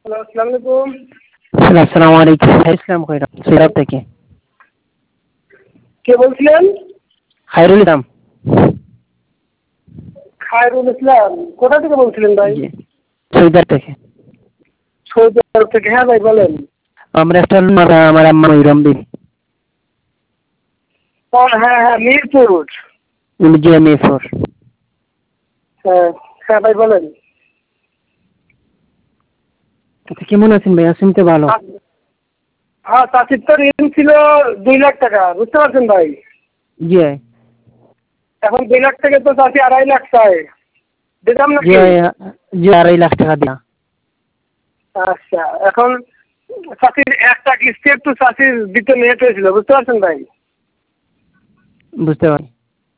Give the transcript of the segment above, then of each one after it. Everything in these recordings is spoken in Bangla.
আসসালামু আলাইকুম। আসসালামু আলাইকুম। ইসলাম কইরা সিরাপ থেকে কে বলছিলেন? খায়রুল ইসলাম। খায়রুল ইসলাম। কোথা থেকে বলছিলেন ভাই? জি, সৈদার থেকে। সৌদি আরব থেকে। হ্যাঁ ভাই বলেন। আমরা একটা আমার আম্মা মইরম বিবি। হ্যাঁ হ্যাঁ, মিরপুর। জি, মিরপুর। হ্যাঁ হ্যাঁ ভাই বলেন। আচ্ছা, কেমন আছেন ভাই? আছেন তো ভালো। হ্যাঁ, চাষির তো ঋণ ছিল 2 লাখ টাকা, বুঝতে পারছেন ভাই। জি এখন 2 লাখ থেকে তো চাষি 2.5 লাখ চায়, দিতাম জি নাকি? জি, 2.5 লাখ টাকা দিয়া। আচ্ছা, এখন চাষির একটা কিস্তি একটু চাষির দিতে লেট হয়েছিল, বুঝতে পারছেন ভাই। বুঝতে পারি।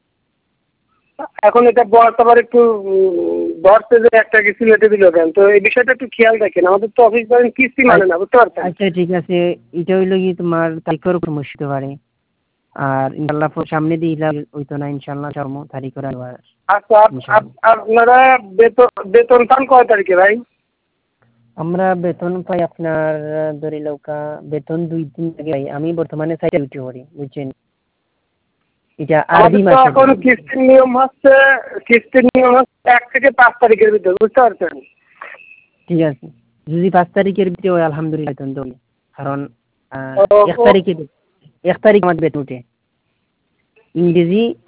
এখন এটা বর্ষ আবার একটু ধরছে যে একটা কিস্তি লেটে দিল কেন, তো এই বিষয়টা একটু খেয়াল রাখেন। আমাদের তো অফিস ধরেন কিস্তি মানে না, বুঝতে পারছেন। আচ্ছা ঠিক আছে, এটা হইলো কি তোমার তারিখের উপর মুশতে পারে। আর ইনশাল্লাহ সামনে দিয়ে হইতো না, ইনশাল্লাহ চর্ম তারিখ করে আবার। আচ্ছা, আপনারা বেতন পান কয় তারিখে ভাই? আমরা বেতন পাই আপনার ধরে লৌকা বেতন 2 দিন আগে পাই। আমি বর্তমানে সাইটে ডিউটি করি, বুঝছেন। এটা আরবি আমাদের তো মাসে এখন কিস্তির নিয়ম হচ্ছে 1 থেকে 5 তারিখের ভিতরে, বুঝতে পারছেন। ঠিক আছে, যদি 5 তারিখের ভিতরে হয় আলহামদুলিল্লাহ বেতন দেবো। কারণ ও, 1 তারিখে 1 তারিখ আমার বেতন উঠে ইংরেজি